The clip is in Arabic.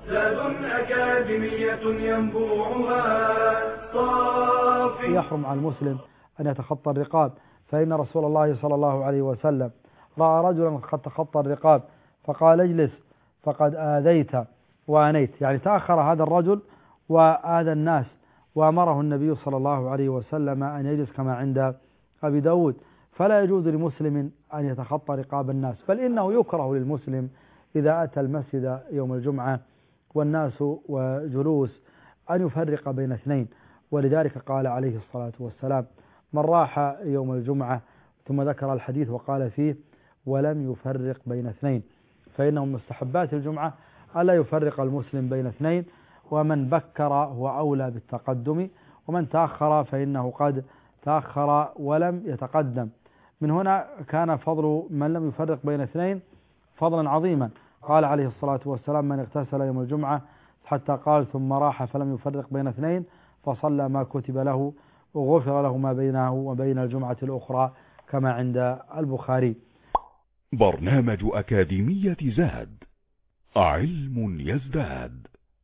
زاد أكاديمية ينبوعها صافي. يحرم على المسلم أن يتخطى الرقاب، فإن رسول الله صلى الله عليه وسلم رأى رجلا قد تخطى الرقاب فقال اجلس فقد آذيت وآنيت، يعني تأخر هذا الرجل وآذى الناس، وأمره النبي صلى الله عليه وسلم أن يجلس كما عند أبي داود. فلا يجوز لمسلم أن يتخطى رقاب الناس، بل إنه يكره للمسلم إذا أتى المسجد يوم الجمعة والناس وجلوس أن يفرق بين اثنين، ولذلك قال عليه الصلاة والسلام من راح يوم الجمعة، ثم ذكر الحديث وقال فيه ولم يفرق بين اثنين، فإنه من مستحبات الجمعة ألا يفرق المسلم بين اثنين، ومن بكر هو أولى بالتقدم، ومن تأخر فإنه قد تأخر ولم يتقدم. من هنا كان فضل من لم يفرق بين اثنين فضلا عظيما. قال عليه الصلاة والسلام من اغتسل يوم الجمعة حتى قال ثم راح فلم يفرق بين اثنين فصلى ما كتب له وغفر له ما بينه وبين الجمعة الأخرى كما عند البخاري. برنامج أكاديمية زاد، علم يزداد.